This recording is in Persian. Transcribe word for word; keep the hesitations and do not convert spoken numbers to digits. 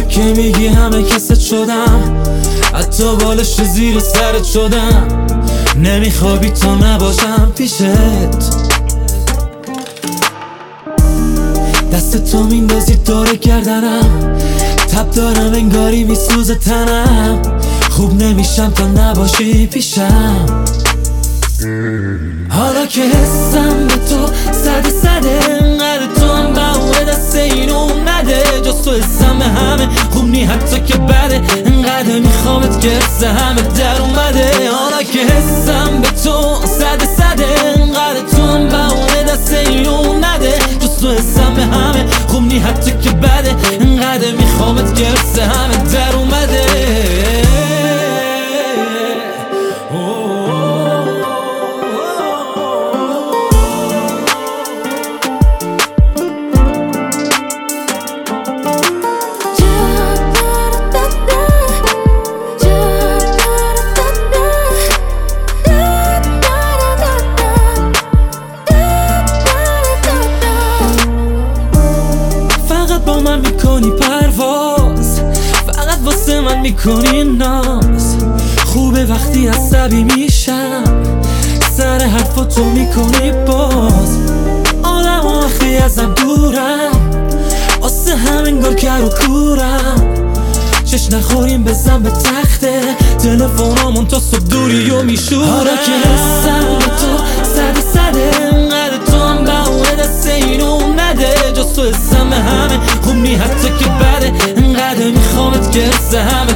که میگی همه کست شدم، حتی بالش زیر سرت شدم. نمیخوابی تا نباشم پیشت، دست تو میندازی دور گردنم، تب دارم انگاری میسوزه تنم. خوب نمیشم تا نباشی پیشم. حالا که حسم به تو صد صده، انقدر تو هم بهونه دست اینو نده. جز تو حسم همه خوب نی حتی که بده، انقدر میخوامت که حس همه در اومده. حالا که حسم به تو صد صده، انقدر تو هم بهونه دست اینو نده. جز تو حسم همه خوب نی حتی که بده، انقدر میخوامت که حس همه در اومده. با من میکنی پرواز، فقط واسه من میکنی ناز. خوبه وقتی عصبی میشم، سر حرفاتو میکنی باز. آدم آخی ازم دورم، واسه هم انگار کر و کورم. چش نخوریم بزن به تخته، تلفنامون تا صبح دوری و میشورم. حالا که حسم به تو صد صده، انقدر تو هم بهونه دست اینو نده. جز تو حسم همه خوب نی حتی که بده، انقدر میخوامت که حس همه